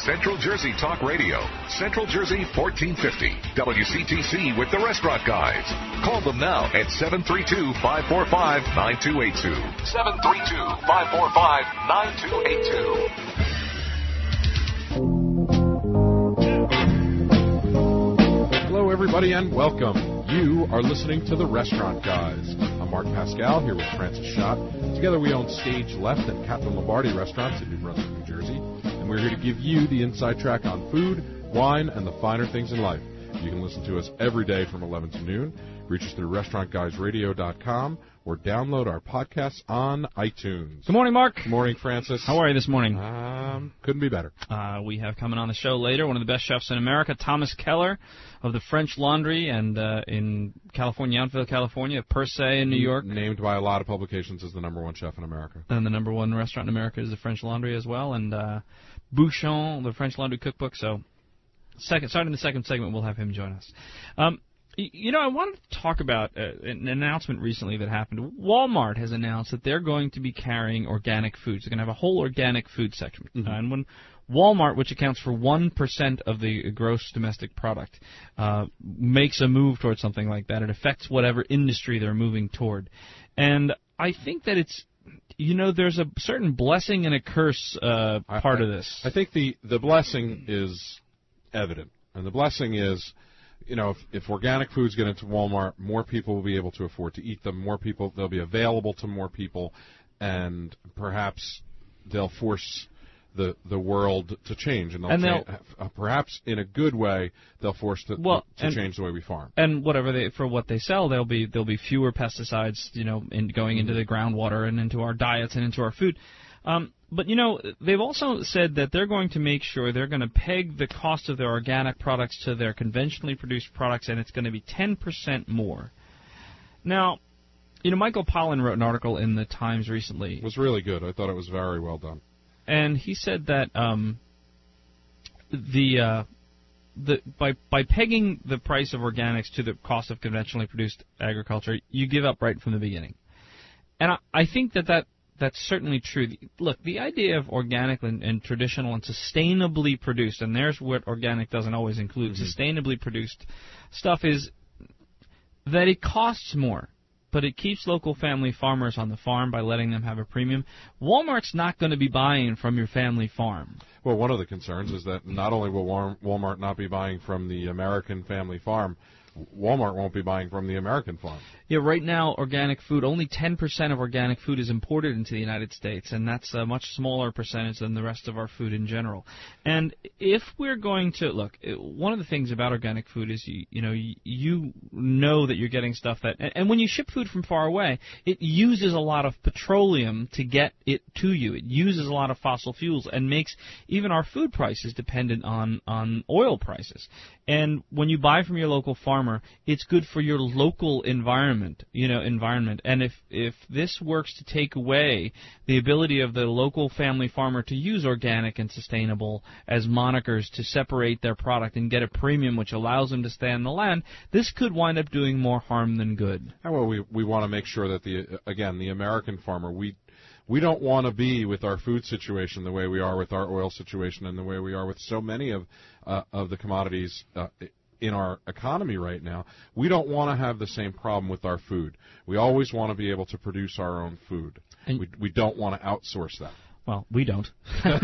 Central Jersey Talk Radio. Central Jersey 1450. WCTC with the Restaurant Guys. Call them now at 732-545-9282. 732-545-9282. Hello, everybody, and welcome. You are listening to The Restaurant Guys. I'm Mark Pascal here with Francis Schott. Together we own Stage Left and Captain Lombardi restaurants in New Brunswick, New Jersey. And we're here to give you the inside track on food, wine, and the finer things in life. You can listen to us every day from 11 to noon. Reach us through restaurantguysradio.com or download our podcasts on iTunes. Good morning, Mark. Good morning, Francis. How are you this morning? Couldn't be better. We have coming on the show later one of the best chefs in America, Thomas Keller of the French Laundry and in California, Yountville, California, Per Se in New York. Named by a lot of publications as the number one chef in America. And the number one restaurant in America is the French Laundry as well. And Bouchon, the French Laundry cookbook. So starting the second segment, we'll have him join us. You know, I wanted to talk about an announcement recently that happened. Walmart has announced that they're going to be carrying organic foods. They're going to have a whole organic food section. Mm-hmm. And when Walmart, which accounts for 1% of the gross domestic product, makes a move towards something like that, it affects whatever industry they're moving toward. And I think that it's, you know, there's a certain blessing and a curse part of this. I think the blessing is evident. And the blessing is, you know, if organic foods get into Walmart, more people will be able to afford to eat them. More people, they'll be available to more people, and perhaps they'll force the world to change, and perhaps in a good way they'll force to change the way we farm. And for what they sell, there'll be fewer pesticides, you know, going into the groundwater and into our diets and into our food. But, you know, they've also said that they're going to make sure they're going to peg the cost of their organic products to their conventionally produced products, and it's going to be 10% more. Now, you know, Michael Pollan wrote an article in the Times recently. It was really good. I thought it was very well done. And he said that by pegging the price of organics to the cost of conventionally produced agriculture, you give up right from the beginning. And I think that's certainly true. Look, the idea of organic and traditional and sustainably produced, and there's what organic doesn't always include, sustainably produced stuff, is that it costs more, but it keeps local family farmers on the farm by letting them have a premium. Walmart's not going to be buying from your family farm. Well, one of the concerns is that not only will Walmart not be buying from the American family farm, Walmart won't be buying from the American farm. Yeah, right now, organic food, only 10% of organic food is imported into the United States, and that's a much smaller percentage than the rest of our food in general. And if we're going to, look, one of the things about organic food is, you know that you're getting stuff that, and when you ship food from far away, it uses a lot of petroleum to get it to you. It uses a lot of fossil fuels and makes even our food prices dependent on oil prices. And when you buy from your local farmer, it's good for your local environment. And if this works to take away the ability of the local family farmer to use organic and sustainable as monikers to separate their product and get a premium which allows them to stay on the land, this could wind up doing more harm than good. Well, we want to make sure that the American farmer, we don't want to be with our food situation the way we are with our oil situation and the way we are with so many of the commodities in our economy right now. We don't want to have the same problem with our food. We always want to be able to produce our own food. And we don't want to outsource that. Well, we don't. But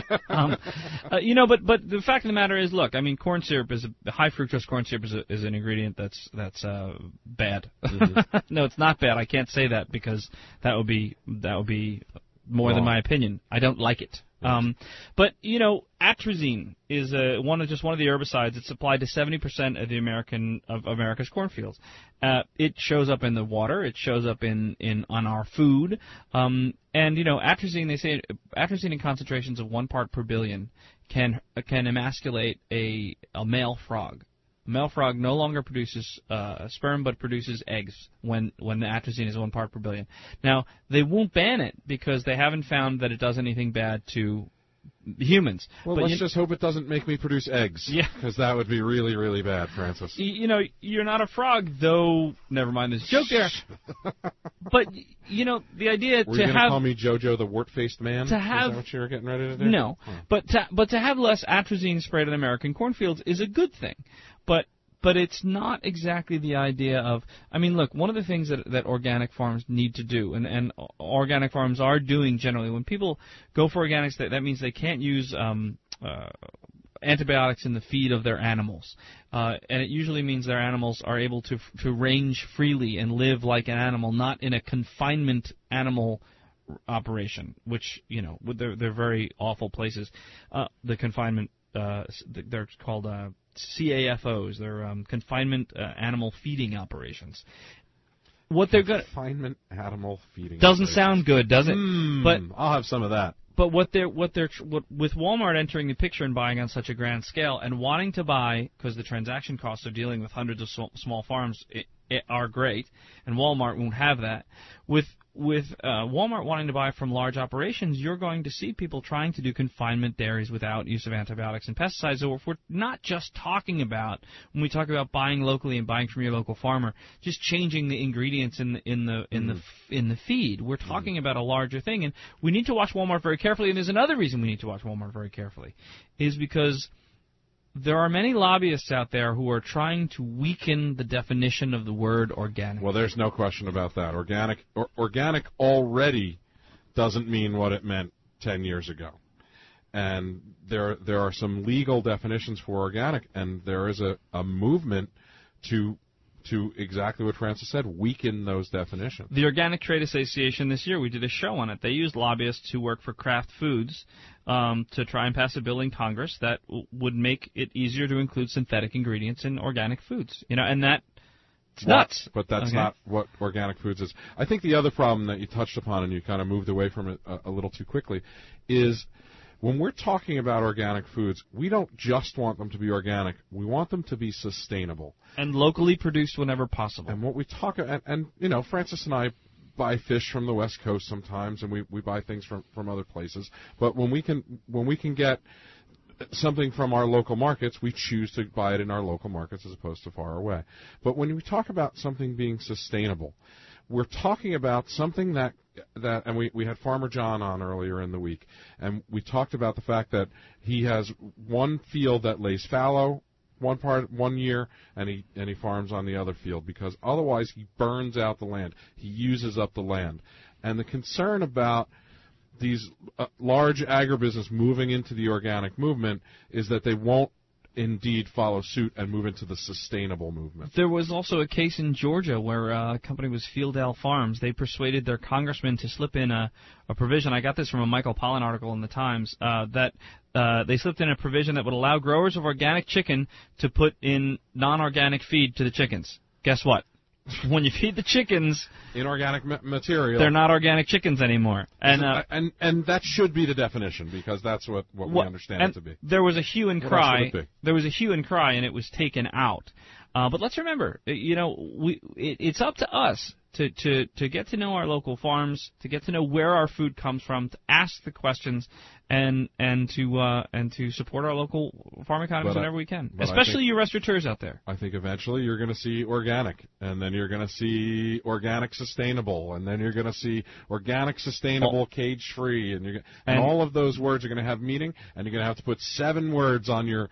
the fact of the matter is, look, I mean, corn syrup high fructose corn syrup is an ingredient that's bad. Mm-hmm. No, it's not bad. I can't say that because that would be more than my opinion. I don't like it. But you know, atrazine is one of the herbicides that's supplied to 70% of America's cornfields. It shows up in the water. It shows up on our food. And you know, atrazine. They say atrazine in concentrations of 1 part per billion can emasculate a male frog. A male frog no longer produces sperm, but produces eggs when the atrazine is 1 part per billion. Now, they won't ban it because they haven't found that it does anything bad to humans. Well, but let's just hope it doesn't make me produce eggs. Yeah. Because that would be really, really bad, Francis. You're not a frog, though. Never mind this joke there. But, the idea Were you going to call me JoJo the wart-faced man? To have, is that what you were getting ready to do? No. Oh. But to have less atrazine sprayed on American cornfields is a good thing. But it's not exactly the idea of... I mean, look, one of the things that organic farms need to do, and organic farms are doing generally, when people go for organics, that means they can't use antibiotics in the feed of their animals. And it usually means their animals are able to range freely and live like an animal, not in a confinement animal operation, which, they're very awful places. The confinement, they're called... CAFOs, they're confinement animal feeding operations. What they're going confinement animal feeding doesn't sound good, does it? But I'll have some of that. But with Walmart entering the picture and buying on such a grand scale and wanting to buy, because the transaction costs of dealing with hundreds of small farms are great, and Walmart won't have that. With Walmart wanting to buy from large operations, you're going to see people trying to do confinement dairies without use of antibiotics and pesticides. So if we're not just talking about, when we talk about buying locally and buying from your local farmer, just changing the ingredients in the feed, we're talking about a larger thing. And we need to watch Walmart very carefully. And there's another reason we need to watch Walmart very carefully, is because there are many lobbyists out there who are trying to weaken the definition of the word organic. Well, there's no question about that. Organic already doesn't mean what it meant 10 years ago. And there are some legal definitions for organic, and there is a movement to exactly what Francis said, weaken those definitions. The Organic Trade Association this year, we did a show on it. They used lobbyists who work for Kraft Foods to try and pass a bill in Congress that would make it easier to include synthetic ingredients in organic foods. And that's nuts. But that's not what organic foods is. I think the other problem that you touched upon, and you kind of moved away from it a little too quickly, is when we're talking about organic foods, we don't just want them to be organic. We want them to be sustainable. And locally produced whenever possible. And what we talk about, and Francis and I buy fish from the West Coast sometimes, and we buy things from other places. But when we can get something from our local markets, we choose to buy it in our local markets as opposed to far away. But when we talk about something being sustainable, we're talking about something that and we had Farmer John on earlier in the week, and we talked about the fact that he has one field that lays fallow one year, and he farms on the other field, because otherwise he burns out the land. He uses up the land. And the concern about these large agribusiness moving into the organic movement is that they won't indeed follow suit and move into the sustainable movement. There was also a case in Georgia where a company was Fieldale Farms. They persuaded their congressman to slip in a provision. I got this from a Michael Pollan article in the Times, that they slipped in a provision that would allow growers of organic chicken to put in non-organic feed to the chickens. Guess what? When you feed the chickens inorganic material, they're not organic chickens anymore. And that should be the definition, because that's what we understand it to be. There was a hue and cry. There was a hue and cry, and it was taken out. But let's remember, it's up to us to get to know our local farms, to get to know where our food comes from, to ask the questions, and to support our local farm economies whenever we can, especially you restaurateurs out there. I think eventually you're going to see organic, and then you're going to see organic sustainable, and then you're going to see organic sustainable cage-free, and all of those words are going to have meaning, and you're going to have to put 7 words on your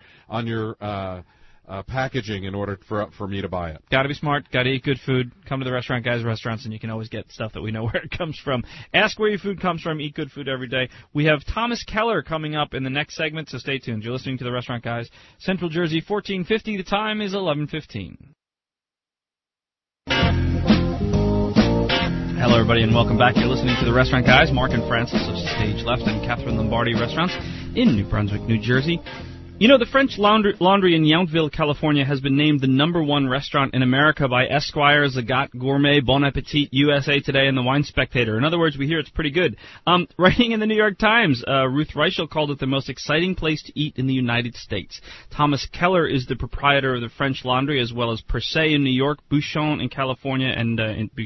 packaging in order for me to buy it. Got to be smart. Got to eat good food. Come to the Restaurant Guys restaurants, and you can always get stuff that we know where it comes from. Ask where your food comes from. Eat good food every day. We have Thomas Keller coming up in the next segment, so stay tuned. You're listening to the Restaurant Guys, Central Jersey, 1450. The time is 11:15. Hello, everybody, and welcome back. You're listening to the Restaurant Guys, Mark and Francis of Stage Left and Catherine Lombardi Restaurants in New Brunswick, New Jersey. You know, the French Laundry in Yountville, California, has been named the #1 restaurant in America by Esquire, Zagat, Gourmet, Bon Appetit, USA Today, and The Wine Spectator. In other words, we hear it's pretty good. Writing in the New York Times, Ruth Reichel called it the most exciting place to eat in the United States. Thomas Keller is the proprietor of the French Laundry, as well as Per Se in New York, Bouchon in California, and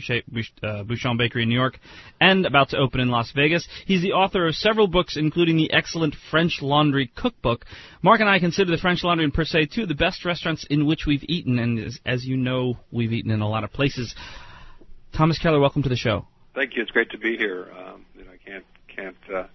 Bouchon Bakery in New York, and about to open in Las Vegas. He's the author of several books, including the excellent French Laundry Cookbook. Mark and I consider the French Laundry and Per Se, too, the best restaurants in which we've eaten, and as you know, we've eaten in a lot of places. Thomas Keller, welcome to the show. Thank you. It's great to be here. I can't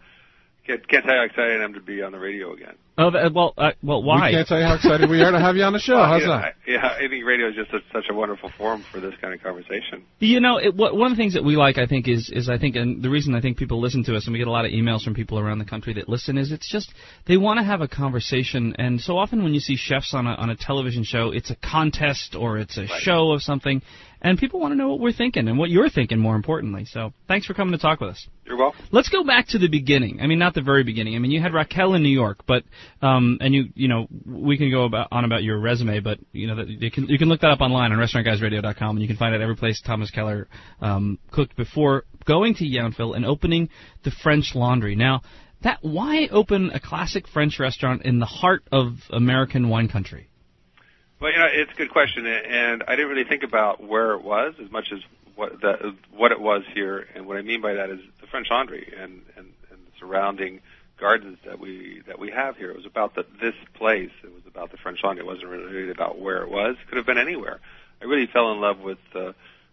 tell you how excited I am to be on the radio again. Oh, well, why? We can't tell you how excited we are to have you on the show. How's that? I think radio is just such a wonderful forum for this kind of conversation. You know, one of the things that we like, I think, is I think, and the reason I think people listen to us, and we get a lot of emails from people around the country that listen, is it's just they want to have a conversation. And so often when you see chefs on a television show, it's a contest or it's a show of something, and people want to know what we're thinking and what you're thinking, more importantly. So thanks for coming to talk with us. You're welcome. Let's go back to the beginning. I mean, not the very beginning. I mean, you had Raquel in New York, but and you know, we can go on about your resume, but you know, you can look that up online on restaurantguysradio.com, and you can find it every place Thomas Keller cooked before going to Yountville and opening the French Laundry. Now, why open a classic French restaurant in the heart of American wine country? Well, you know, it's a good question, and I didn't really think about where it was as much as what it was here, and what I mean by that is the French Laundry and the surrounding gardens that we have here. It was about this place. It was about the French Laundry. It wasn't really about where it was. It could have been anywhere. I really fell in love with the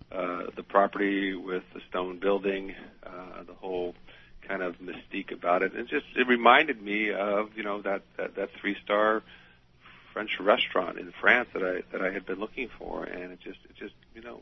property, with the stone building, the whole kind of mystique about it. It reminded me of, you know, that 3-star French restaurant in France that I had been looking for, and it just you know,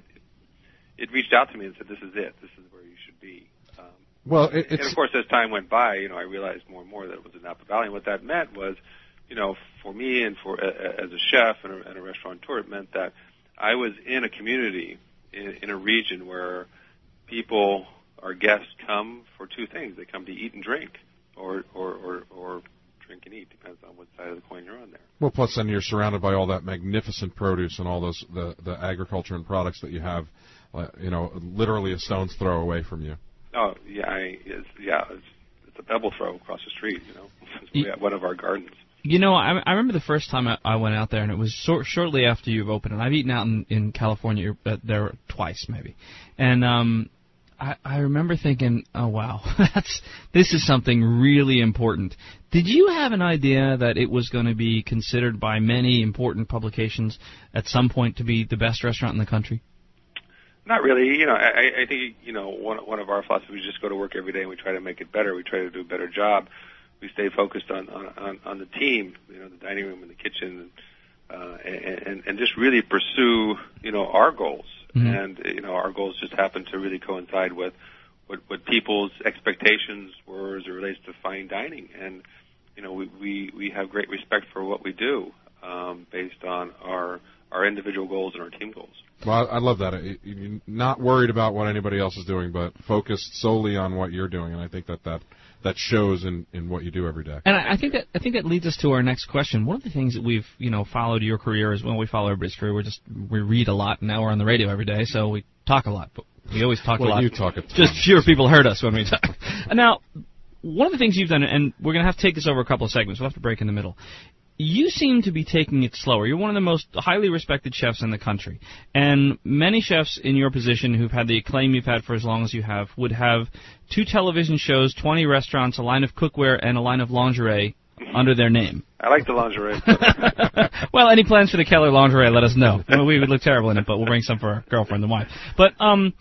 it reached out to me and said, "This is it. This is where you should be." And of course, as time went by, you know, I realized more and more that it was in Napa Valley, and what that meant was, you know, for me and for as a chef and a restaurateur, it meant that I was in a community in a region where people, our guests, come for two things: they come to eat and drink, or drink and eat, depends on what side of the coin you're on there. Well, plus then you're surrounded by all that magnificent produce and all those the agriculture and products that you have, you know, literally a stone's throw away from you. Oh yeah, it's a pebble throw across the street. You know, one of our gardens. You know, I remember the first time I went out there, and it was shortly after you've opened. And I've eaten out in California there twice, maybe, and I remember thinking, oh wow, this is something really important. Did you have an idea that it was going to be considered by many important publications at some point to be the best restaurant in the country? Not really. You know, I think, you know, one of our philosophies, we just go to work every day and we try to make it better. We try to do a better job. We stay focused on the team, you know, the dining room and the kitchen, and just really pursue, you know, our goals. Mm-hmm. And, you know, our goals just happen to really coincide with what people's expectations were as it relates to fine dining. And, you know, we have great respect for what we do based on our individual goals and our team goals. Well, I love that. You're not worried about what anybody else is doing, but focused solely on what you're doing, and I think that shows in what you do every day. And I think that leads us to our next question. One of the things that we've, you know, followed your career is, when we follow everybody's career, we read a lot, and now we're on the radio every day, so we talk a lot. But we always talk a lot. Well, you talk a ton. Just fewer people heard us when we talk. Now, one of the things you've done, and we're going to have to take this over a couple of segments. We'll have to break in the middle. You seem to be taking it slower. You're one of the most highly respected chefs in the country. And many chefs in your position who've had the acclaim you've had for as long as you have would have 2 television shows, 20 restaurants, a line of cookware, and a line of lingerie under their name. I like the lingerie. Well, any plans for the Keller lingerie, let us know. We would look terrible in it, but we'll bring some for our girlfriend and wife. But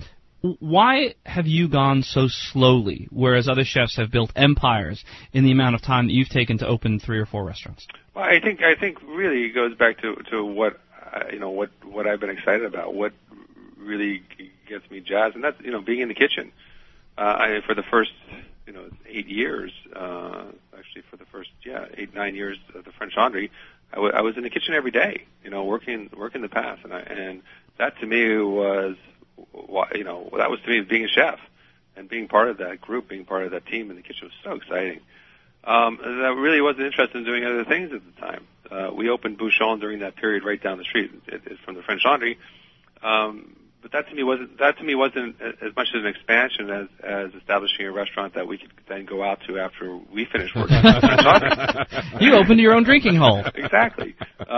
why have you gone so slowly, whereas other chefs have built empires in the amount of time that you've taken to open 3 or 4 restaurants? Well, I think really it goes back to what what I've been excited about, what really gets me jazzed, and that's, you know, being in the kitchen. For the first 8 years, actually for the first 8-9 years of the French Laundry, I was in the kitchen every day, you know, working the path, and that to me was, that was to me being a chef and being part of that group, being part of that team in the kitchen was so exciting. that really wasn't interested in doing other things at the time. We opened Bouchon during that period right down the street from the French Laundry. But that to me wasn't as much as an expansion as establishing a restaurant that we could then go out to after we finished working at the French Laundry. You opened your own drinking hole. Exactly.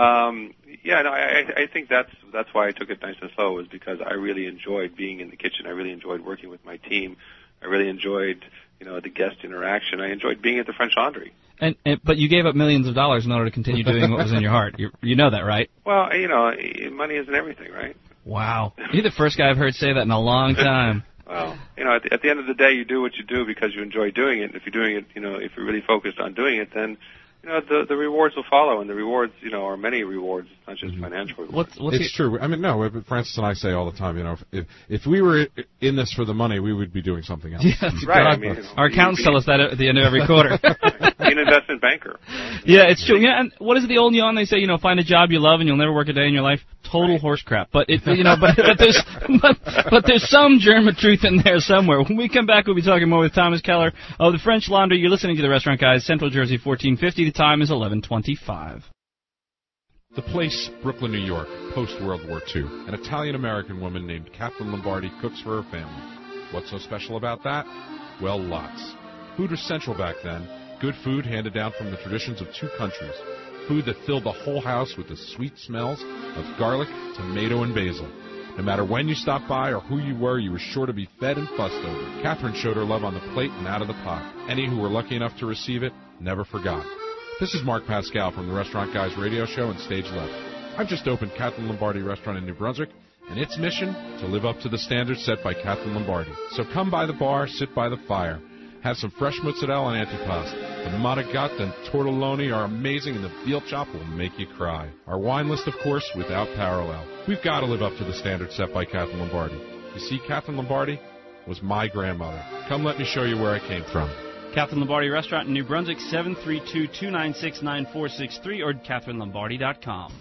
I think that's why I took it nice and slow, was because I really enjoyed being in the kitchen. I really enjoyed working with my team. I really enjoyed, the guest interaction. I enjoyed being at the French Laundry. But you gave up millions of dollars in order to continue doing what was in your heart. You know that, right? Well, money isn't everything, right? Wow. You're the first guy I've heard say that in a long time. Well, at the end of the day, you do what you do because you enjoy doing it. And if you're doing it, if you're really focused on doing it, then the rewards will follow, and the rewards, are many rewards, not just financial rewards. It's true. I mean, no, Francis and I say all the time, if we were in this for the money, we would be doing something else. Yeah, right. Our accountants tell us that at the end of every quarter. Be an investment banker. Yeah, it's true. Yeah, and what is the old yawn? They say, find a job you love and you'll never work a day in your life. Total horse crap. But but there's some germ of truth in there somewhere. When we come back, we'll be talking more with Thomas Keller of the French Laundry. You're listening to the Restaurant Guys, Central Jersey, 1450. The time is 11:25. The place, Brooklyn, New York, post-World War II. An Italian-American woman named Catherine Lombardi cooks for her family. What's so special about that? Well, lots. Food was central back then. Good food handed down from the traditions of two countries. Food that filled the whole house with the sweet smells of garlic, tomato, and basil. No matter when you stopped by or who you were sure to be fed and fussed over. Catherine showed her love on the plate and out of the pot. Any who were lucky enough to receive it never forgot. This is Mark Pascal from the Restaurant Guys radio show and Stage Left. I've just opened Catherine Lombardi restaurant in New Brunswick, and its mission, to live up to the standards set by Catherine Lombardi. So come by the bar, sit by the fire. Have some fresh mozzarella and antipasto. The manigat and tortelloni are amazing, and the veal chop will make you cry. Our wine list, of course, without parallel. We've got to live up to the standards set by Catherine Lombardi. You see, Catherine Lombardi was my grandmother. Come let me show you where I came from. Catherine Lombardi Restaurant in New Brunswick, 732-296-9463 or CatherineLombardi.com.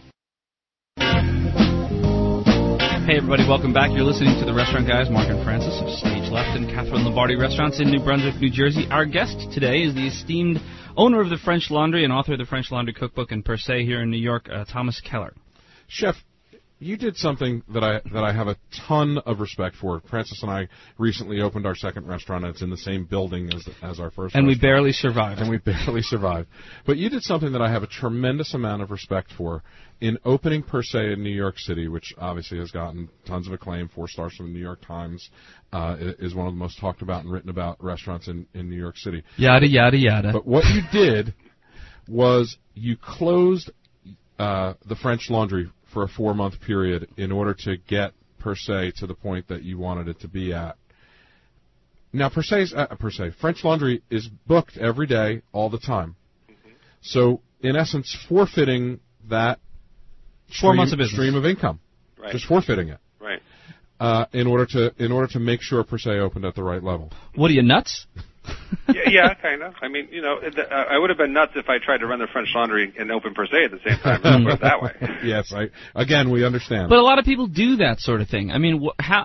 Hey everybody, welcome back. You're listening to the Restaurant Guys, Mark and Francis of Stage Left and Catherine Lombardi Restaurants in New Brunswick, New Jersey. Our guest today is the esteemed owner of the French Laundry and author of the French Laundry Cookbook and Per Se here in New York, Thomas Keller. Chef, you did something that I have a ton of respect for. Francis and I recently opened our second restaurant, and it's in the same building as our first. And restaurant. we barely survived. But you did something that I have a tremendous amount of respect for in opening Per Se in New York City, which obviously has gotten tons of acclaim, 4 stars from the New York Times, is one of the most talked about and written about restaurants in New York City. Yada, yada, yada. But what you did was you closed the French Laundry for a 4-month period in order to get Per Se to the point that you wanted it to be at. Now, French Laundry is booked every day, all the time. Mm-hmm. So, in essence, forfeiting that 4 months of business. Stream of income. Right. Just forfeiting it. Right. In order to make sure Per Se opened at the right level. What are you, nuts? Yeah, kind of. I mean, I would have been nuts if I tried to run the French Laundry and open Per Se at the same time. Let's put it that way. Yes, again, we understand. But a lot of people do that sort of thing. I mean,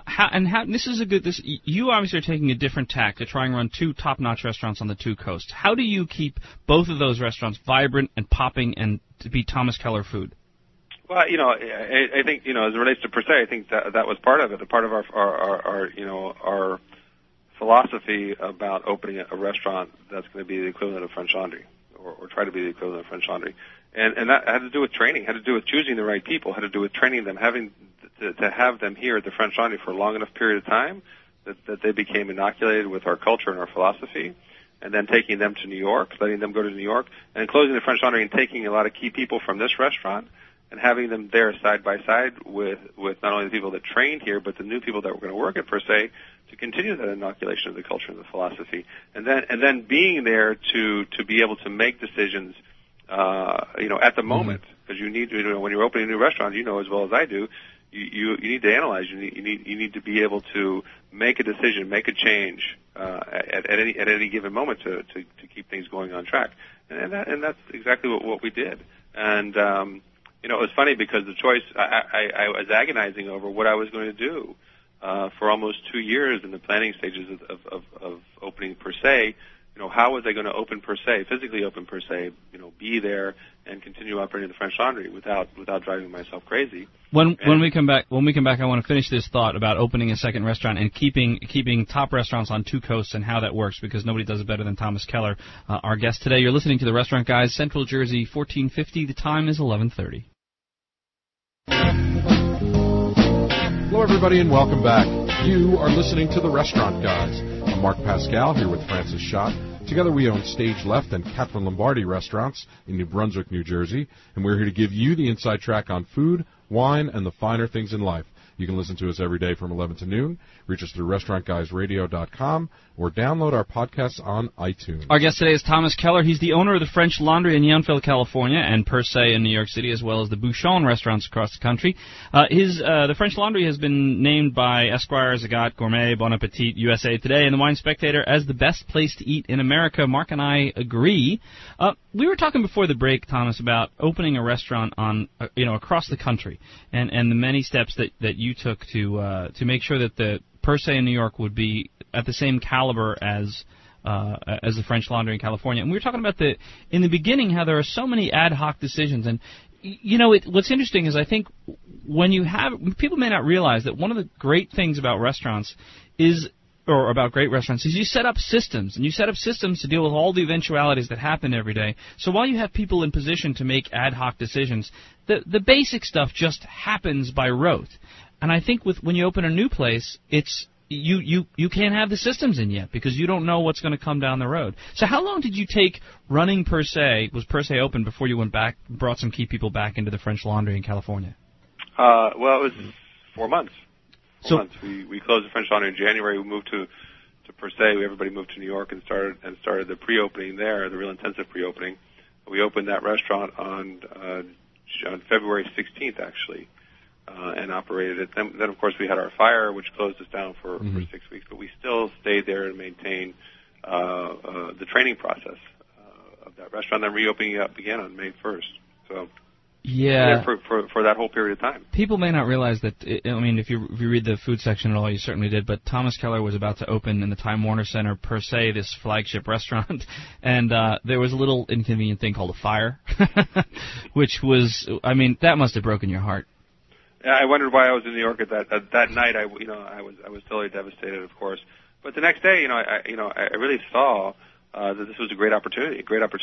you obviously are taking a different tack to try and run 2 top-notch restaurants on the 2 coasts. How do you keep both of those restaurants vibrant and popping and to be Thomas Keller food? Well, I think, as it relates to Per Se, I think that was part of it. A part of our philosophy about opening a restaurant that's going to be the equivalent of French Laundry, or try to be the equivalent of French Laundry. And that had to do with training, had to do with choosing the right people, had to do with training them, having to have them here at the French Laundry for a long enough period of time that they became inoculated with our culture and our philosophy, and then taking them to New York, letting them go to New York, and closing the French Laundry and taking a lot of key people from this restaurant and having them there side by side with not only the people that trained here, but the new people that were going to work at Per Se, to continue that inoculation of the culture and the philosophy, and then being there to be able to make decisions, at the moment, because you need to, when you're opening a new restaurant, as well as I do, you need to analyze. You need to be able to make a decision, make a change at any given moment to keep things going on track, and that's exactly what we did. And it was funny because the choice, I was agonizing over what I was going to do for almost 2 years in the planning stages of opening Per Se, how was I going to open per se, physically open per se, be there and continue operating the French Laundry without driving myself crazy. When we come back, I want to finish this thought about opening a second restaurant and keeping top restaurants on two coasts and how that works, because nobody does it better than Thomas Keller, our guest today. You're listening to the Restaurant Guys, Central Jersey, 1450. The time is 11:30. Hello, everybody, and welcome back. You are listening to the Restaurant Guys. I'm Mark Pascal here with Francis Schott. Together we own Stage Left and Catherine Lombardi restaurants in New Brunswick, New Jersey, and we're here to give you the inside track on food, wine, and the finer things in life. You can listen to us every day from 11 to noon. Reach us through restaurantguysradio.com or download our podcasts on iTunes. Our guest today is Thomas Keller. He's the owner of the French Laundry in Yountville, California, and Per Se in New York City, as well as the Bouchon restaurants across the country. The French Laundry has been named by Esquire, Zagat, Gourmet, Bon Appetit, USA Today, and the Wine Spectator as the best place to eat in America. Mark and I agree. We were talking before the break, Thomas, about opening a restaurant on across the country, and the many steps that you took to make sure that the Per Se in New York would be at the same caliber as the French Laundry in California. And we were talking about in the beginning how there are so many ad hoc decisions. And what's interesting is I think people may not realize that one of the great things about restaurants about great restaurants is you set up systems, and you set up systems to deal with all the eventualities that happen every day. So while you have people in position to make ad hoc decisions, the basic stuff just happens by rote. And I think when you open a new place, it's you can't have the systems in yet because you don't know what's going to come down the road. So how long did you take running Per Se? Was Per Se open before you went back, brought some key people back into the French Laundry in California? Well, it was 4 months. 4 months. We closed the French Laundry in January. We moved to Per Se. Everybody moved to New York and started the pre-opening there, the real intensive pre-opening. We opened that restaurant on February 16th, actually. And operated it. Then, of course, we had our fire, which closed us down for 6 weeks. But we still stayed there to maintain the training process of that restaurant. Then reopening it up again on May 1st. So for that whole period of time. People may not realize that. If you read the food section at all, you certainly did. But Thomas Keller was about to open in the Time Warner Center Per Se, this flagship restaurant, and there was a little inconvenient thing called a fire, which was, that must have broken your heart. I wondered why I was in New York at that night. I was totally devastated, of course. But the next day, I really saw that this was a great opportunity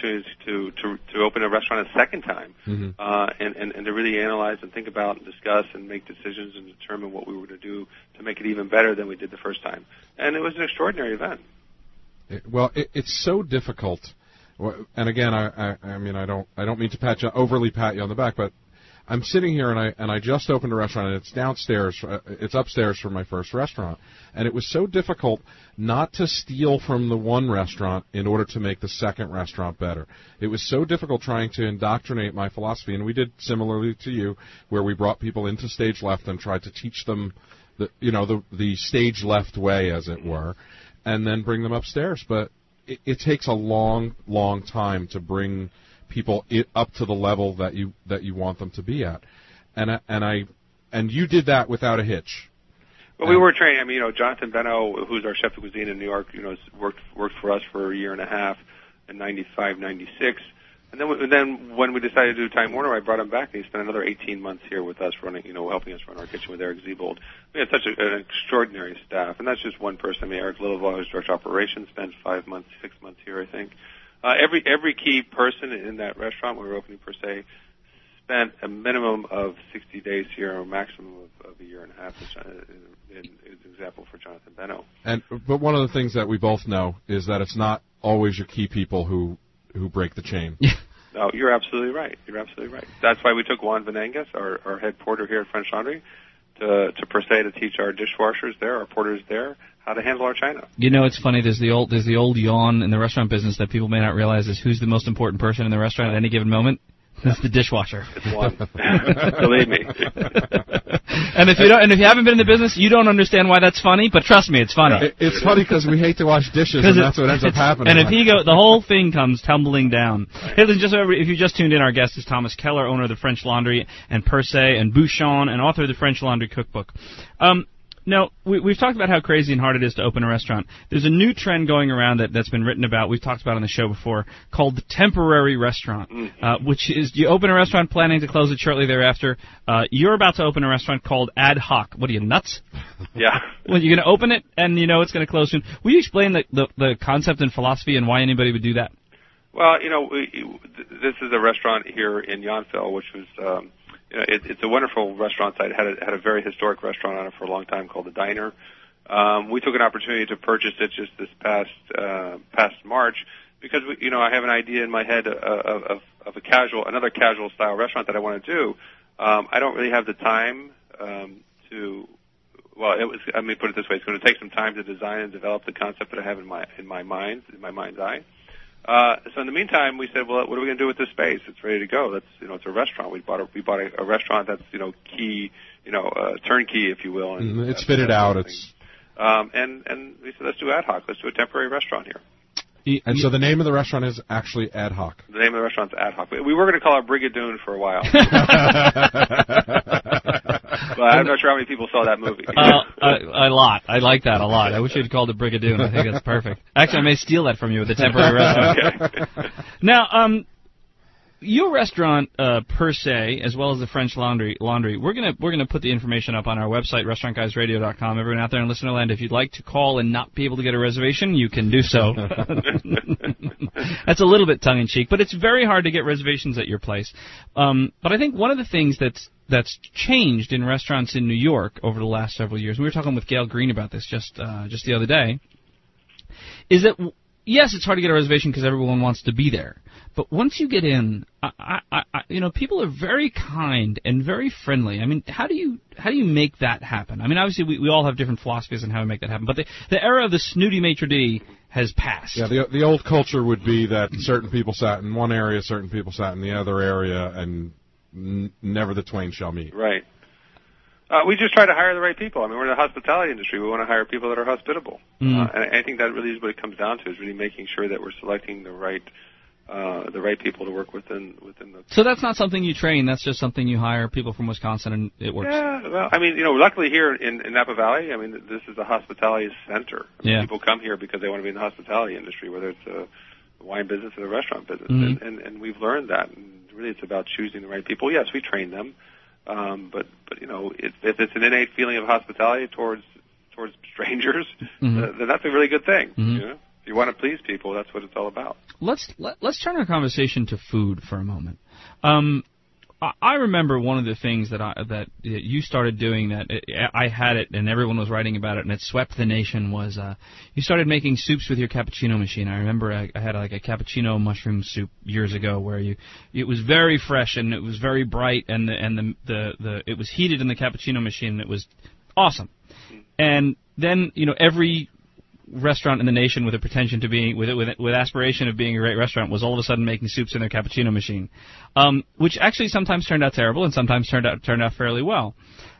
to open a restaurant a second time, and to really analyze and think about and discuss and make decisions and determine what we were going to do to make it even better than we did the first time. And it was an extraordinary event. It's so difficult. And again, I don't mean to overly pat you on the back, but I'm sitting here and I just opened a restaurant, and it's upstairs from my first restaurant, and it was so difficult not to steal from the one restaurant in order to make the second restaurant better. It was so difficult trying to indoctrinate my philosophy, and we did similarly to you, where we brought people into Stage Left and tried to teach them the Stage Left way, as it were, and then bring them upstairs. But it takes a long, long time to bring people up to the level that you want them to be at, and you did that without a hitch. Well, we were trained. Jonathan Beno, who's our chef de cuisine in New York, worked for us for a year and a half in '95, '96, and then when we decided to do Time Warner, I brought him back, and he spent another 18 months here with us, running, helping us run our kitchen with Eric Ziebold. We had such an extraordinary staff, and that's just one person. Eric Littleval, who's director of operations, spent 6 months here, I think. Every key person in that restaurant when we were opening Per Se spent a minimum of 60 days here, or a maximum of a year and a half. Is an example for Jonathan Beno. But one of the things that we both know is that it's not always your key people who break the chain. No, you're absolutely right. That's why we took Juan Venangas, our head porter here at French Laundry, to Per Se to teach our dishwashers there, our porters there, how to handle our china. It's funny. There's the old yawn in the restaurant business that people may not realize is who's the most important person in the restaurant at any given moment. It's the dishwasher. It's one. Believe me. And if you haven't been in the business, you don't understand why that's funny. But trust me, it's funny. It's funny because we hate to wash dishes, and that's what ends up happening. And if the whole thing comes tumbling down. Hey, if you just tuned in, our guest is Thomas Keller, owner of the French Laundry and Per Se and Bouchon, and author of the French Laundry Cookbook. Now, we've talked about how crazy and hard it is to open a restaurant. There's a new trend going around that's been written about, we've talked about on the show before, called the temporary restaurant, which is you open a restaurant planning to close it shortly thereafter. You're about to open a restaurant called Ad Hoc. What are you, nuts? Yeah. Well, you're going to open it, and you know it's going to close soon. Will you explain the concept and philosophy and why anybody would do that? Well, this is a restaurant here in Yountville, which was... it's a wonderful restaurant site. It had a very historic restaurant on it for a long time called The Diner. We took an opportunity to purchase it just this past March because I have an idea in my head of another casual style restaurant that I want to do. I don't really have the time let me put it this way: it's going to take some time to design and develop the concept that I have in my mind's eye. So in the meantime, we said, well, what are we going to do with this space? It's ready to go. It's a restaurant. We bought a restaurant that's, turnkey, if you will. And it's fitted out. And we said, let's do Ad Hoc. Let's do a temporary restaurant here. And so the name of the restaurant is actually Ad Hoc. The name of the restaurant's Ad Hoc. We were going to call it Brigadoon for a while. But I'm not sure how many people saw that movie. A lot. I like that a lot. I wish you'd called it Brigadoon. I think that's perfect. Actually, I may steal that from you with the temporary restaurant. Okay. Now, your restaurant per se, as well as the French Laundry, we're gonna put the information up on our website, restaurantguysradio.com. Everyone out there in listener land, if you'd like to call and not be able to get a reservation, you can do so. That's a little bit tongue in cheek, but it's very hard to get reservations at your place. But I think one of the things that's changed in restaurants in New York over the last several years, and we were talking with Gail Green about this just the other day, is that yes, it's hard to get a reservation because everyone wants to be there. But once you get in, people are very kind and very friendly. I mean, how do you make that happen? I mean, obviously we all have different philosophies on how to make that happen. But the era of the snooty maitre d' has passed. Yeah, the old culture would be that certain people sat in one area, certain people sat in the other area, and never the twain shall meet. Right. We just try to hire the right people. I mean, we're in the hospitality industry. We want to hire people that are hospitable. And I think that really is what it comes down to, is really making sure that we're selecting the right people to work within the... So that's not something you train. That's just something you hire people from Wisconsin, and it works. Yeah, well, I mean, luckily here in Napa Valley, I mean, this is a hospitality center. I mean, people come here because they want to be in the hospitality industry, whether it's the wine business or the restaurant business. And we've learned that. And really it's about choosing the right people. Yes, we train them. But if it's an innate feeling of hospitality towards strangers, then that's a really good thing. If you want to please people, that's what it's all about. Let's turn our conversation to food for a moment. I remember one of the things that you started doing that I had it and everyone was writing about it and it swept the nation was you started making soups with your cappuccino machine. I remember I had like a cappuccino mushroom soup years ago where it was very fresh and it was very bright and it was heated in the cappuccino machine and it was awesome. And then every restaurant in the nation with a pretension to being with aspiration of being a great restaurant was all of a sudden making soups in their cappuccino machine, which actually sometimes turned out terrible and sometimes turned out fairly well.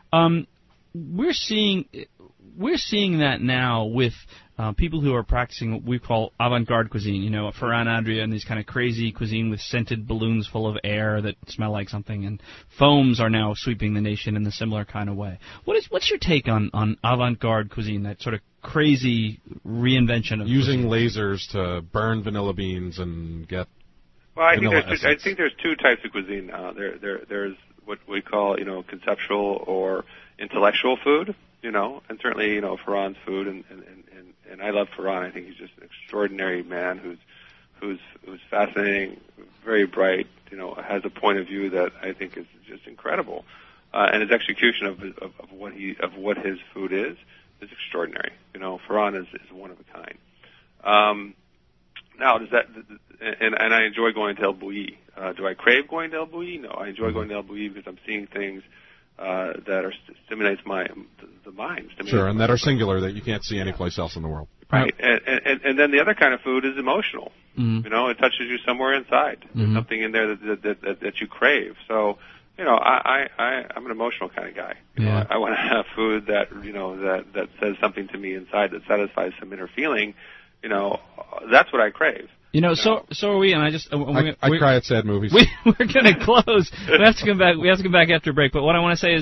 We're seeing that now with people who are practicing what we call avant-garde cuisine. Ferran Adria and these kind of crazy cuisine with scented balloons full of air that smell like something, and foams are now sweeping the nation in a similar kind of way. What's your take on avant-garde cuisine, that sort of crazy reinvention of using cuisine? lasers to burn vanilla beans and get I think there's two types of cuisine. There's what we call conceptual or intellectual food, and certainly Ferran's food and I love Ferran. I think he's just an extraordinary man who's fascinating, very bright, has a point of view that I think is just incredible, and his execution of what his food is extraordinary. Ferran is one of a kind. Now, does that and I enjoy going to El Bulli. Do I crave going to El Bulli? No, I enjoy going to El Bulli because I'm seeing things that stimulates the mind. Sure, and that are singular, that you can't see anyplace else in the world. Right, and then the other kind of food is emotional. It touches you somewhere inside. There's something in there that you crave. So, I'm an emotional kind of guy. I want to have food that that says something to me inside, that satisfies some inner feeling. That's what I crave. So are we, and I cry at sad movies. We're going to close. We have to come back after a break. But what I want to say is,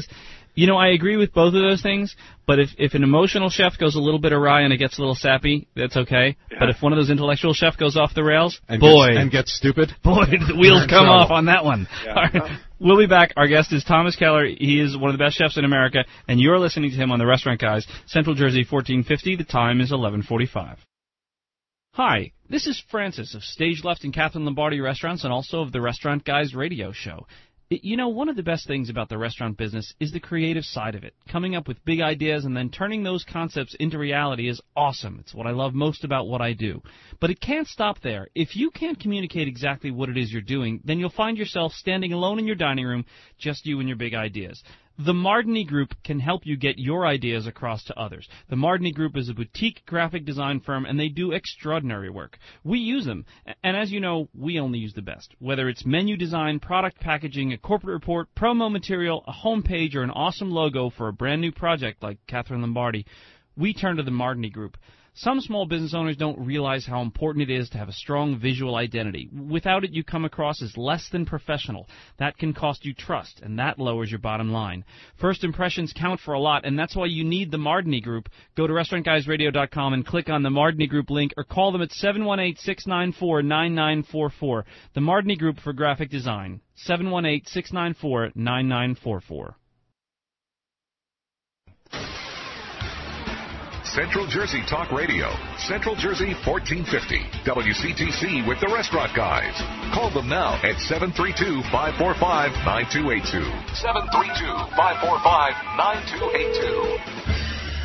You know, I agree with both of those things, but if an emotional chef goes a little bit awry and it gets a little sappy, that's okay. Yeah. But if one of those intellectual chefs goes off the rails, and gets stupid, the wheels come off on that one. Yeah. All right. We'll be back. Our guest is Thomas Keller. He is one of the best chefs in America, and you're listening to him on The Restaurant Guys, Central Jersey, 1450. The time is 11:45. Hi, this is Francis of Stage Left and Catherine Lombardi Restaurants, and also of the Restaurant Guys radio show. You know, one of the best things about the restaurant business is the creative side of it. Coming up with big ideas and then turning those concepts into reality is awesome. It's what I love most about what I do. But it can't stop there. If you can't communicate exactly what it is you're doing, then you'll find yourself standing alone in your dining room, just you and your big ideas. The Mardini Group can help you get your ideas across to others. The Mardini Group is a boutique graphic design firm, and they do extraordinary work. We use them, and as you know, we only use the best. Whether it's menu design, product packaging, a corporate report, promo material, a homepage, or an awesome logo for a brand new project like Catherine Lombardi, we turn to the Mardini Group. Some small business owners don't realize how important it is to have a strong visual identity. Without it, you come across as less than professional. That can cost you trust, and that lowers your bottom line. First impressions count for a lot, and that's why you need the Mardini Group. Go to restaurantguysradio.com and click on the Mardini Group link, or call them at 718-694-9944. The Mardini Group for graphic design, 718-694-9944. Central Jersey Talk Radio, Central Jersey 1450, WCTC with the Restaurant Guys. Call them now at 732-545-9282. 732-545-9282.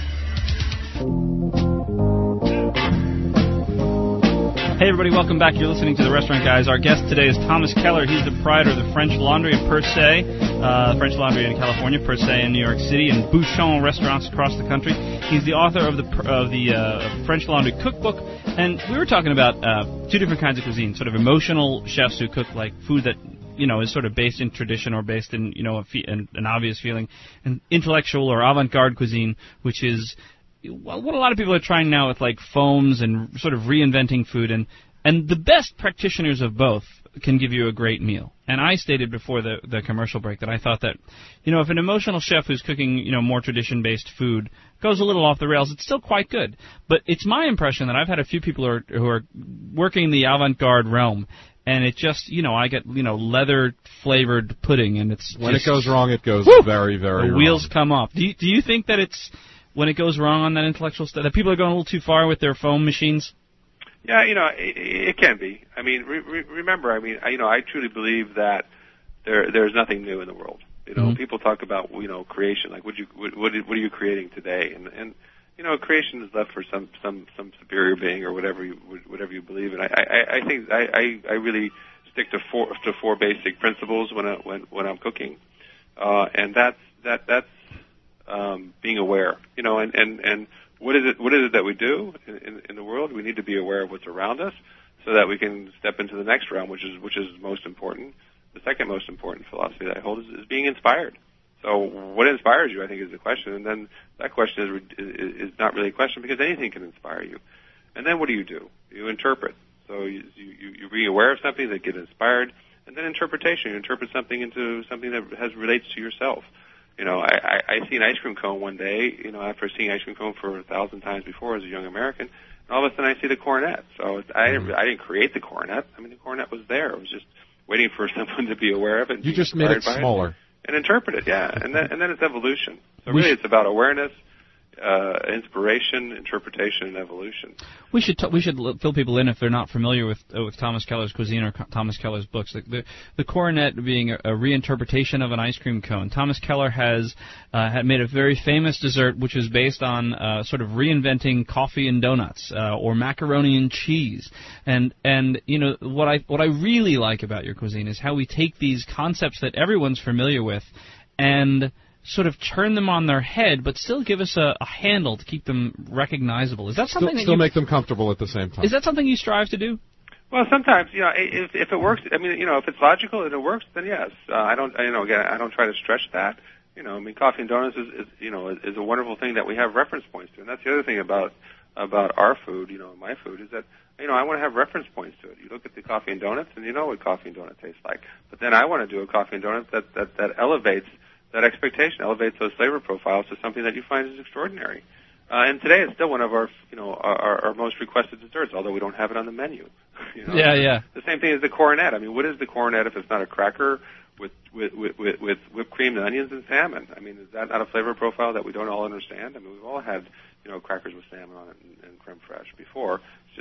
Hey everybody, welcome back. You're listening to The Restaurant Guys. Our guest today is Thomas Keller. He's the proprietor of the French Laundry of Per Se, French Laundry in California, Per Se in New York City, and Bouchon restaurants across the country. He's the author of the French Laundry Cookbook, and we were talking about two different kinds of cuisine, sort of emotional chefs who cook like food that, you know, is sort of based in tradition or based in, you know, an obvious feeling, and intellectual or avant-garde cuisine, which is what a lot of people are trying now with like foams and sort of reinventing food, and the best practitioners of both can give you a great meal. And I stated before the commercial break that I thought that, you know, if an emotional chef who's cooking, you know, more tradition-based food goes a little off the rails, it's still quite good. But it's my impression that I've had a few people who are working in the avant-garde realm, and it just, you know, I get, you know, leather-flavored pudding, and it's when it goes wrong, it goes very, very wrong. The wheels come off. Do you think that it's when it goes wrong on that intellectual stuff, that people are going a little too far with their foam machines? Yeah, you know, it can be. I mean, remember, I mean, you know, I truly believe that there's nothing new in the world. You know, people talk about, you know, creation, like what are you creating today? And you know, creation is left for some superior being or whatever you believe in. I think I really stick to four basic principles when I'm cooking, and that's being aware. You know, and what is it that we do in the world? We need to be aware of what's around us so that we can step into the next realm, which is most important. The second most important philosophy that I hold is being inspired. So what inspires you, I think, is the question. And then that question is not really a question because anything can inspire you. And then what do? You interpret. So you're being aware of something, that get inspired, and then interpretation. You interpret something into something that relates to yourself. You know, I see an ice cream cone one day, you know, after seeing ice cream cone for 1,000 times before as a young American, and all of a sudden I see the cornet. So I didn't create the cornet. I mean, the cornet was there. It was just waiting for someone to be aware of it. You just made it smaller. And interpret it, yeah. And then it's evolution. So really it's about awareness, inspiration, interpretation, and evolution. We should fill people in if they're not familiar with Thomas Keller's cuisine or Thomas Keller's books. The cornet being a reinterpretation of an ice cream cone. Thomas Keller had made a very famous dessert which is based on sort of reinventing coffee and donuts or macaroni and cheese. And you know what I really like about your cuisine is how we take these concepts that everyone's familiar with and sort of turn them on their head, but still give us a handle to keep them recognizable. Is that something still make them comfortable at the same time? Is that something you strive to do? Well, sometimes, you know, if it works, I mean, you know, if it's logical and it works, then yes. I don't try to stretch that. You know, I mean, coffee and donuts is a wonderful thing that we have reference points to, and that's the other thing about our food, you know, my food, is that, you know, I want to have reference points to it. You look at the coffee and donuts, and you know what coffee and donut tastes like. But then I want to do a coffee and donut that elevates that expectation, elevates those flavor profiles to something that you find is extraordinary. And today it's still one of our, our most requested desserts, although we don't have it on the menu. Yeah. The same thing as the cornet. I mean, what is the cornet if it's not a cracker with whipped cream and onions and salmon? I mean, is that not a flavor profile that we don't all understand? I mean, we've all had, crackers with salmon on it and creme fraiche before.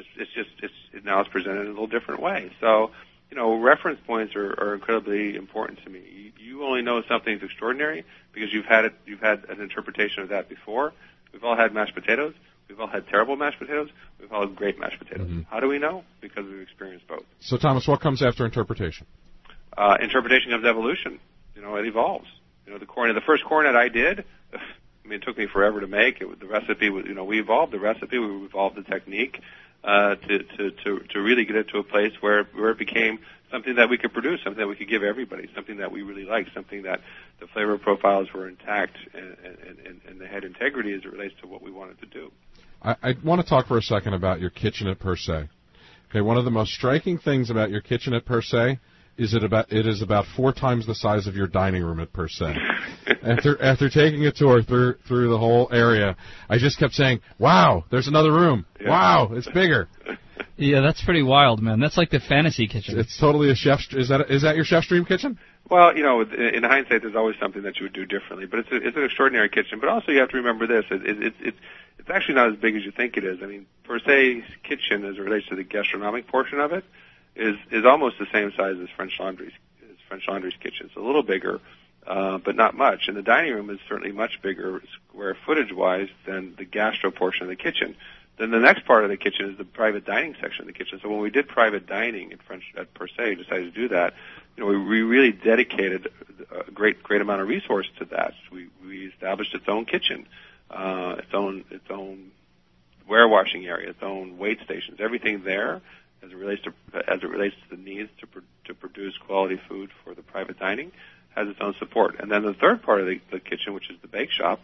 Now it's presented in a little different way. So, reference points are incredibly important to me. You only know something's extraordinary because you've had an interpretation of that before. We've all had mashed potatoes. We've all had terrible mashed potatoes. We've all had great mashed potatoes. Mm-hmm. How do we know? Because we've experienced both. So, Thomas, what comes after interpretation? Interpretation comes evolution. It evolves. The first cornet I did, it took me forever to make. The recipe was, we evolved the recipe. We evolved the technique to really get it to a place where it became something that we could produce, something that we could give everybody, something that we really liked, something that the flavor profiles were intact and they had integrity as it relates to what we wanted to do. I want to talk for a second about your kitchen at Per Se. Okay, one of the most striking things about your kitchen at Per Se is it is about 4 times the size of your dining room at Per Se. After taking a tour through the whole area, I just kept saying, "Wow, there's another room. Yeah. Wow, it's bigger." Yeah, that's pretty wild, man. That's like the fantasy kitchen. It's totally a chef's. Is that your chef's dream kitchen? Well, in hindsight, there's always something that you would do differently. But it's an extraordinary kitchen. But also, you have to remember this: it's actually not as big as you think it is. I mean, Per Se's kitchen, as it relates to the gastronomic portion of it, is almost the same size as French Laundry's kitchen. It's a little bigger, but not much. And the dining room is certainly much bigger, square footage-wise, than the gastro portion of the kitchen. Then the next part of the kitchen is the private dining section of the kitchen. So when we did private dining at Per Se, decided to do that, we really dedicated a great amount of resource to that. We established its own kitchen, its own warewashing area, its own wait stations, everything there as it relates to the needs to produce quality food for the private dining has its own support. And then the third part of the kitchen, which is the bake shop,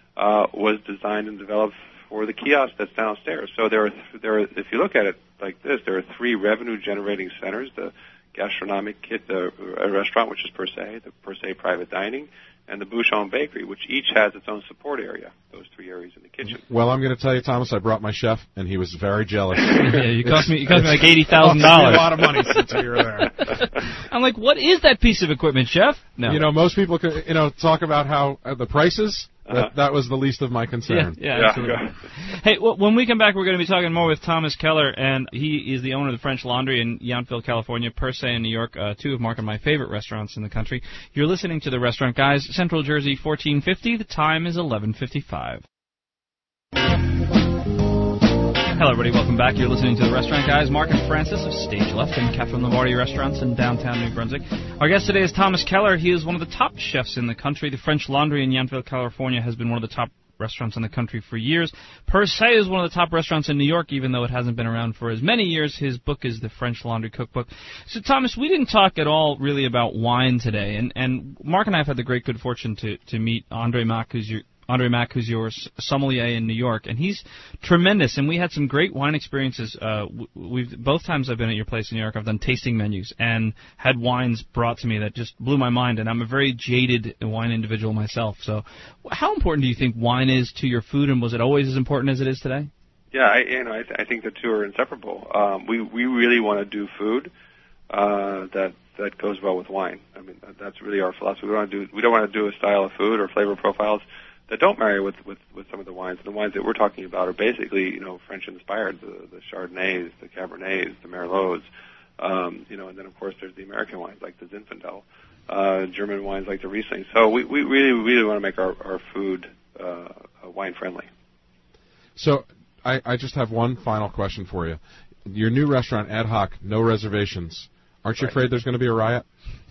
was designed and developed for the kiosk that's downstairs. So there are, if you look at it like this, there are 3 revenue-generating centers: the gastronomic restaurant, which is Per Se, the Per Se private dining, and the Bouchon Bakery, which each has its own support area. Those 3 areas in the kitchen. Well, I'm going to tell you, Thomas, I brought my chef, and he was very jealous. Yeah, you cost me like $80,000. A lot of money since you were there. I'm like, what is that piece of equipment, chef? No. Most people talk about how the prices. That was the least of my concern. Yeah, absolutely. Hey, when we come back, we're going to be talking more with Thomas Keller, and he is the owner of the French Laundry in Yountville, California, Per Se in New York, 2 of Mark and my favorite restaurants in the country. You're listening to The Restaurant Guys, Central Jersey, 1450. The time is 11:55. Hello, everybody. Welcome back. You're listening to The Restaurant Guys. Mark and Francis of Stage Left and Catherine Lombardi Restaurants in downtown New Brunswick. Our guest today is Thomas Keller. He is one of the top chefs in the country. The French Laundry in Yountville, California has been one of the top restaurants in the country for years. Per Se is one of the top restaurants in New York, even though it hasn't been around for as many years. His book is The French Laundry Cookbook. So, Thomas, we didn't talk at all really about wine today, and Mark and I have had the great good fortune to meet Andre Mack, who's your sommelier in New York, and he's tremendous. And we had some great wine experiences. Both times I've been at your place in New York, I've done tasting menus and had wines brought to me that just blew my mind. And I'm a very jaded wine individual myself. So, how important do you think wine is to your food, and was it always as important as it is today? Yeah, I think the 2 are inseparable. We really want to do food that goes well with wine. I mean, that's really our philosophy. We don't want to do a style of food or flavor profiles that don't marry with some of the wines. And the wines that we're talking about are basically, French-inspired, the Chardonnays, the Cabernets, the Merlots, and then, of course, there's the American wines like the Zinfandel, German wines like the Riesling. So we really want to make our food wine-friendly. So I just have one final question for you. Your new restaurant, Ad Hoc, no reservations. Aren't you afraid there's going to be a riot?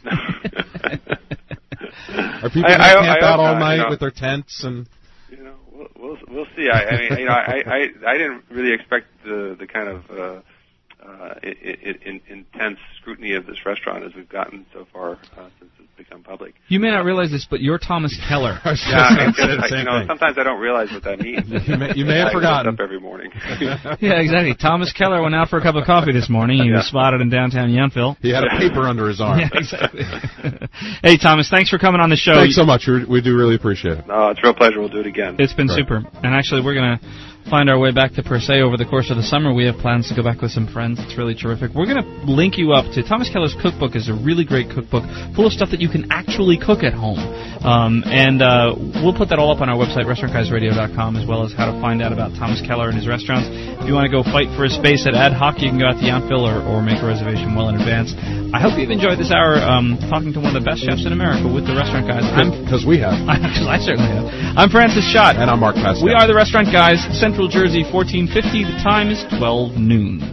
Are people going to camp out all night with their tents and? We'll see. I didn't really expect the kind of intense scrutiny of this restaurant as we've gotten so far since it's become public. You may not realize this, but you're Thomas Keller. Sometimes I don't realize what that means. you may have forgotten. I wake up every morning. Yeah, exactly. Thomas Keller went out for a cup of coffee this morning. He was spotted in downtown Yountville. He had a paper under his arm. Yeah, exactly. Hey, Thomas, thanks for coming on the show. Thanks so much. We do really appreciate it. No, it's a real pleasure. We'll do it again. It's been super. And actually, we're going to find our way back to Per Se over the course of the summer. We have plans to go back with some friends. It's really terrific. We're going to link you up to Thomas Keller's cookbook. Is a really great cookbook full of stuff that you can actually cook at home. And we'll put that all up on our website, restaurantguysradio.com, as well as how to find out about Thomas Keller and his restaurants. If you want to go fight for a space at Ad Hoc, you can go out to Yountville or make a reservation well in advance. I hope you've enjoyed this hour talking to one of the best chefs in America with the Restaurant Guys. Because we have. I certainly have. I'm Francis Schott. And I'm Mark Pascal. We are the Restaurant Guys, Central Jersey, 1450. The time is 12 noon.